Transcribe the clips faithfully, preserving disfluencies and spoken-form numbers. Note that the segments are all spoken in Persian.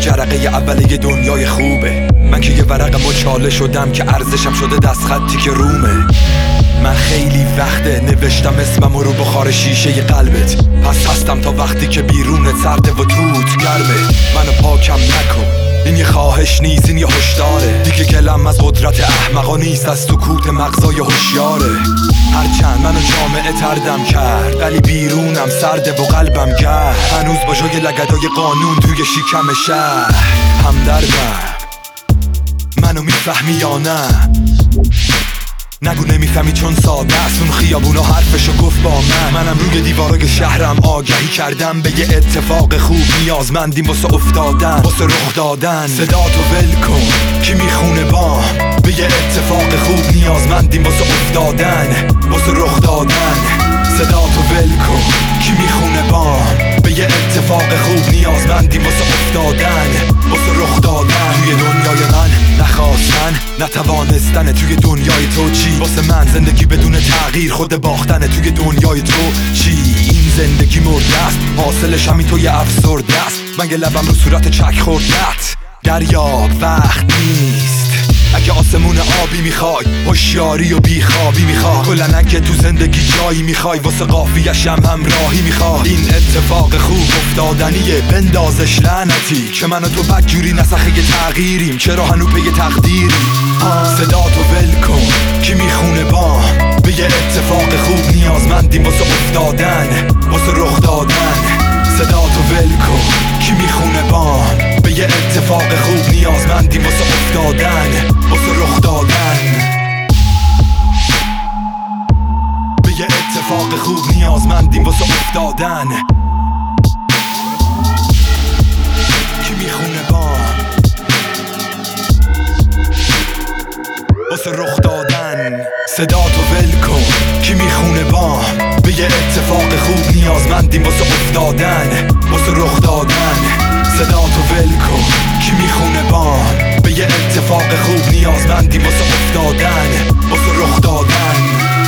جرقه اول یه دنیای خوبه. من که یه ورق مچاله شدم که ارزشم شده دست خطی که رومه. من خیلی وقته نوشتم اسمم رو بخار شیشه ی قلبت. پس هستم تا وقتی که بیرونت سرده و توت گرمه. منو پاکم نکن، این یه خواهش نیست، این یه هشداره. دیگه کلم از قدرت احمقا نیست، از سکوت مغزای هوشیاره. هرچند منو جامعه تردم کرد ولی بیرونم سرده و قلبم گرد. هنوز با جای لگدای قانون توی شکم شهر همدردم. منو میفهمی یا نه؟ نگو نمیفهمی چون ساده است. اون خیابونا حرفشو گفت با من. منم روی دیوارای شهرم آگهی کردم به یه اتفاق خوب. نیازمندیم واسه افتادن، واسه رخ دادن. صداتو ول کن کی میخونه بام به یه اتفاق خوب. نیازمندیم واسه افتادن، واسه رخ دادن. صداتو ول کن کی میخونه بام به یه اتفاق خوب. نیازمندیم واسه افتادن، واسه رخ دادن. توی دنیای من نخواستن نتوانستن، توی دنیای تو چی؟ واسه من زندگی بدون تغییر خود باختنه. توی دنیای تو چی؟ این زندگی مرده است، حاصلش همین توی افسرده است. من یه لبم رو صورت چک خوردت. دریاب وقت نیست اگه آسمون آبی میخوای، هوشیاری و بیخوابی میخوای. کلن اگه تو زندگی جایی میخوای، واسه قافیه‌ش هم همراهی میخوای. این اتفاق خوب افتادنیه، بندازش لعنتی که من و تو بدجوری نسخه تغییریم. چرا هنو پی تقدیریم؟ صداتو ول کن کی میخونه بام به یه اتفاق خوب. نیازمندیم واسه افتادن، واسه رخ دادن. صداتو ول کن کی میخونه بام به یه اتفاق خوب. نیازمندیم واسه افتادن، واسه رخ دادن. به یه اتفاق خوب نیازمندیم واسه افتادن. کی میخونه بام واسه رخ دادن. صداتو ول کن کی میخونه بام به یه اتفاق خوب. نیازمندیم واسه افتادن، واسه رخ دادن. صداتو ول کن کی میخونه بام به یه اتفاق خوب. نیازمندیم واسه افتادن، واسه رخ دادن.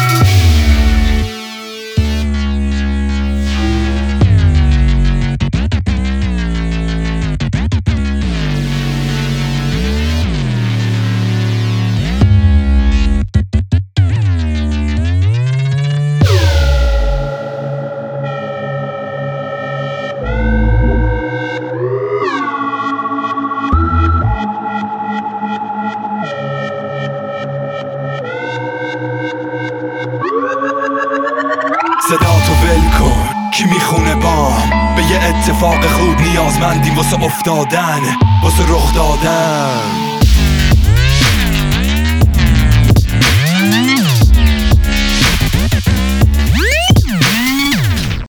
صداتو ول کن کی میخونه بام به یه اتفاق خوب. نیازمندیم واسه افتادن، واسه رخ دادن.